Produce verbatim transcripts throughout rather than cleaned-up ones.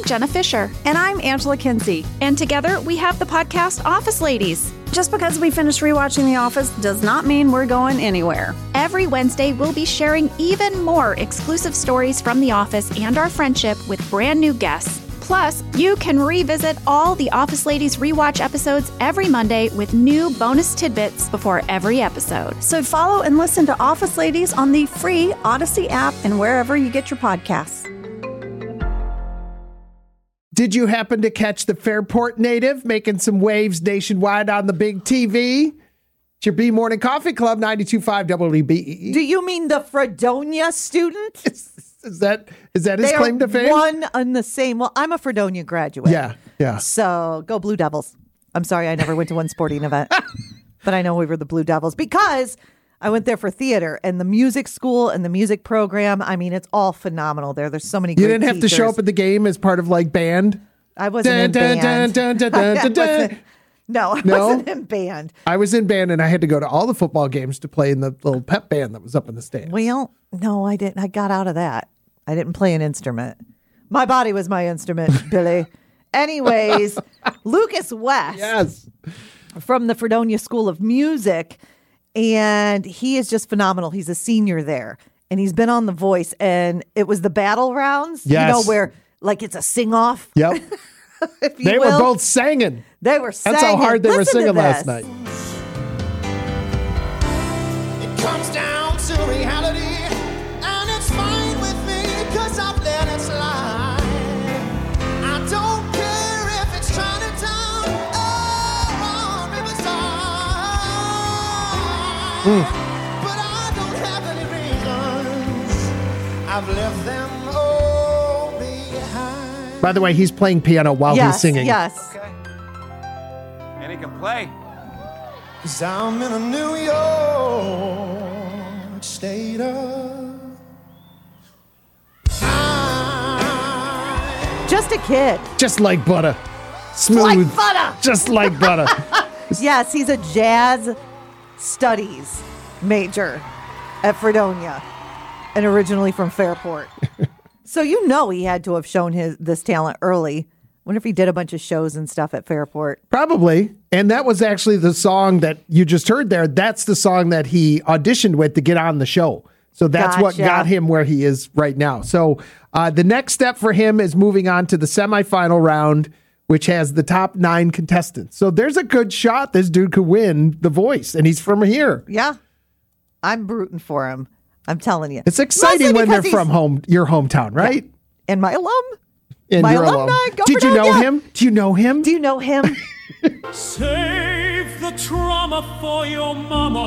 Jenna Fisher. And I'm Angela Kinsey. And together we have the podcast Office Ladies. Just because we finished rewatching The Office does not mean we're going anywhere. Every Wednesday, we'll be sharing even more exclusive stories from The Office and our friendship with brand new guests. Plus, you can revisit all the Office Ladies rewatch episodes every Monday with new bonus tidbits before every episode. So follow and listen to Office Ladies on the free Odyssey app and wherever you get your podcasts. Did you happen to catch the Fairport native making some waves nationwide on the big T V? It's your B Morning Coffee Club, ninety-two point five W B E E. Do you mean the Fredonia student? Is that is that his they claim to fame? One and the same. Well, I'm a Fredonia graduate. Yeah, yeah. So go Blue Devils. I'm sorry, I never went to one sporting event, but I know we were the Blue Devils because I went there for theater and the music school and the music program. I mean, it's all phenomenal there. There's so many. You great didn't have teachers. to show up at the game as part of like band. I wasn't dun, in band. Dun, dun, dun, dun, dun, dun. No, I No? wasn't in band. I was in band and I had to go to all the football games to play in the little pep band that was up in the stands. Well, no, I didn't. I got out of that. I didn't play an instrument. My body was my instrument, Billy. Anyways, Lucas West. Yes. From the Fredonia School of Music. And he is just phenomenal. He's a senior there. And he's been on The Voice. And it was the battle rounds. Yes. You know, where like it's a sing-off. Yep. if you They will. were both singing. They were singing. That's how hard they Listen were to singing last this. night. It comes down to reality, and it's fine with me, cause I've let it slide. I don't care if it's Chinatown or Riverside, Mm. but I don't have any reasons. I've left them all behind. By the way, he's playing piano while Yes, he's singing. yes. Okay. And he can play. Cause I'm in a New York state of mind. Just a kid. Just like butter. Smooth. Like butter. Just like butter. Yes, he's a jazz studies major at Fredonia and originally from Fairport. So you know he had to have shown his this talent early. Wonder if he did a bunch of shows and stuff at Fairport. Probably. And that was actually the song that you just heard there. That's the song that he auditioned with to get on the show. So that's what Gotcha. got him where he is right now. So uh, the next step for him is moving on to the semifinal round, which has the top nine contestants. So there's a good shot this dude could win The Voice, and he's from here. Yeah. I'm rooting for him. I'm telling you. It's exciting Mostly when they're because from he's- home, your hometown, right? And my alum. And My your alumni, alum. go Did you know Fredonia. him? Do you know him? Do you know him? Save the trauma for your mama.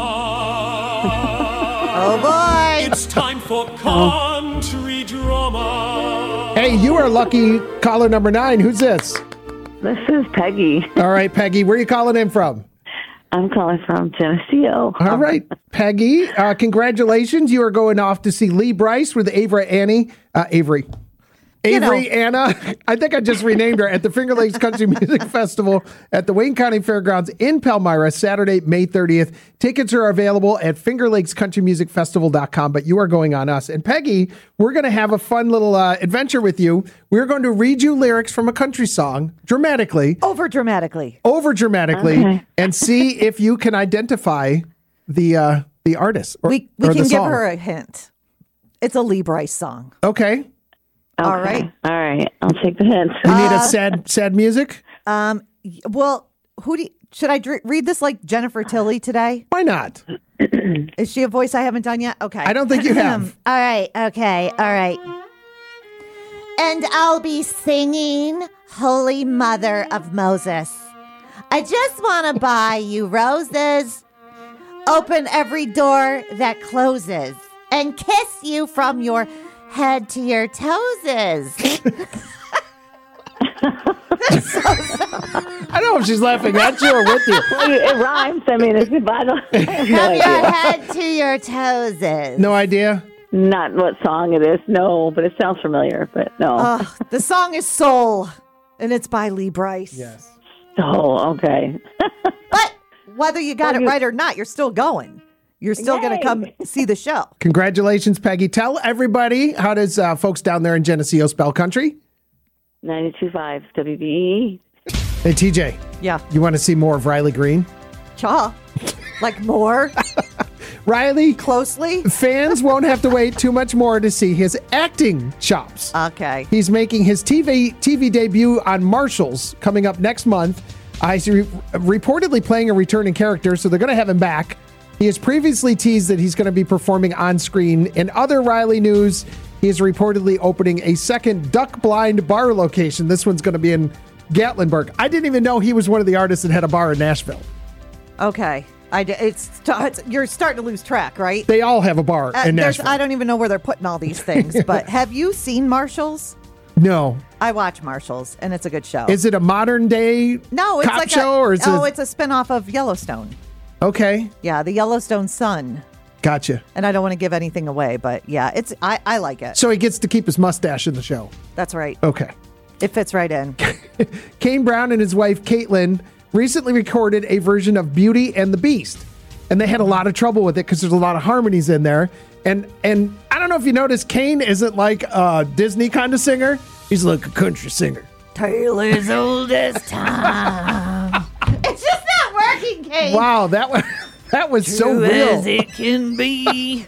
Oh, boy. It's time for country drama. Hey, you are lucky caller number nine. Who's this? This is Peggy. All right, Peggy, where are you calling in from? I'm calling from Geneseo. All right, Peggy, uh, congratulations. You are going off to see Lee Brice with Avery Annie. Uh, Avery. Avery know. Anna, I think I just renamed her, at the Finger Lakes Country Music Festival at the Wayne County Fairgrounds in Palmyra, Saturday, May thirtieth. Tickets are available at finger lakes country music festival dot com, but you are going on us. And Peggy, we're going to have a fun little uh, adventure with you. We're going to read you lyrics from a country song dramatically, Over dramatically. over dramatically, Okay. and see if you can identify the uh, the artist or, We, we or can the give song. her a hint. It's a Lee Brice song. Okay. All Okay. right. All right. I'll take the hint. You need Uh, a sad sad music? Um. y- Well, who do you, should I dr- read this like Jennifer Tilly today? Why not? Is she a voice I haven't done yet? Okay. I don't think you have. All right. Okay. All right. And I'll be singing Holy Mother of Moses. I just want to buy you roses, open every door that closes, and kiss you from your head to your toeses. I don't know if she's laughing at you or with you. Well, it rhymes. I mean, it's, I don't I have no From your idea. head to your toeses. No idea? Not what song it is. No, but it sounds familiar. But no. Oh, the song is Soul, and it's by Lee Brice. Yes. Oh, okay. But whether you got Well, it you- right or not, you're still going. You're still going to Yay. come see the show. Congratulations, Peggy. Tell everybody, how does uh, folks down there in Geneseo spell country? ninety-two point five W B E. Hey, T J, Yeah. you want to see more of Riley Green? Cha. Like more Riley, closely? fans won't have to wait too much more to see his acting chops. Okay. He's making his T V T V debut on Marshalls coming up next month. Uh, he's re- reportedly playing a returning character, so they're going to have him back. He has previously teased that he's going to be performing on screen. In other Riley news, he is reportedly opening a second Duck Blind bar location. This one's going to be in Gatlinburg. I didn't even know he was one of the artists that had a bar in Nashville. Okay. I, d- it's, it's You're starting to lose track, right? They all have a bar Uh, in there's- Nashville. I don't even know where they're putting all these things, but have you seen Marshalls? No. I watch Marshalls, and it's a good show. Is it a modern day no, it's cop like show? a, or is oh, it? it's a spinoff of Yellowstone. Okay. Yeah, the Yellowstone Sun. Gotcha. And I don't want to give anything away, but yeah, it's I, I like it. So he gets to keep his mustache in the show. That's right. Okay. It fits right in. Kane Brown and his wife, Caitlin, recently recorded a version of Beauty and the Beast. And they had a lot of trouble with it because there's a lot of harmonies in there. And and I don't know if you noticed, Kane isn't like a Disney kind of singer. He's like a country singer. Tale as old as time. It's just not working, Kate. Wow, that was, that was so real. it can be.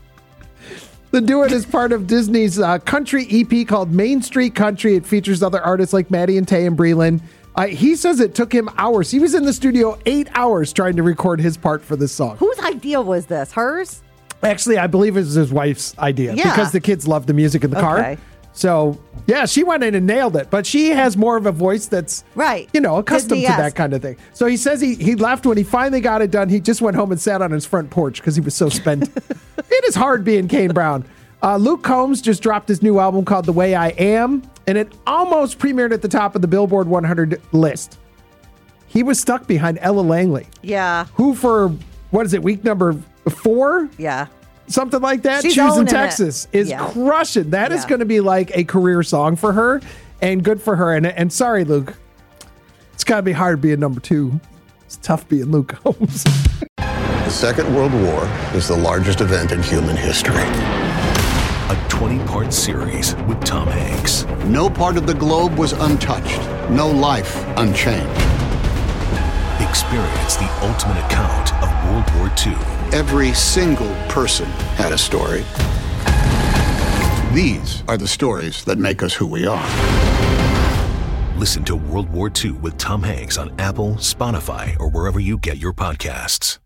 The duet is part of Disney's uh, country E P called Main Street Country. It features other artists like Maddie and Tay and Breland. Uh, he says it took him hours. He was in the studio eight hours trying to record his part for this song. Whose idea was this? Hers? Actually, I believe it was his wife's idea Yeah. because the kids love the music in the car. Okay. So, yeah, she went in and nailed it. But she has more of a voice that's, Right. you know, accustomed to Disney-esque. that kind of thing. So he says he, he left when he finally got it done. He just went home and sat on his front porch because he was so spent. It is hard being Kane Brown. Uh, Luke Combs just dropped his new album called The Way I Am, and it almost premiered at the top of the Billboard one hundred list. He was stuck behind Ella Langley, Yeah. who for, what is it, week number four? Yeah. Something like that. She's Choosing owning it. Texas is Yeah. crushing. That is Yeah. going to be like a career song for her, and good for her. And and sorry, Luke, it's got to be hard being number two. It's tough being Luke Combs. The Second World War is the largest event in human history. A twenty-part series with Tom Hanks. No part of the globe was untouched. No life unchanged. Experience the ultimate account of World War Two. Every single person had a story. These are the stories that make us who we are. Listen to World War Two with Tom Hanks on Apple, Spotify, or wherever you get your podcasts.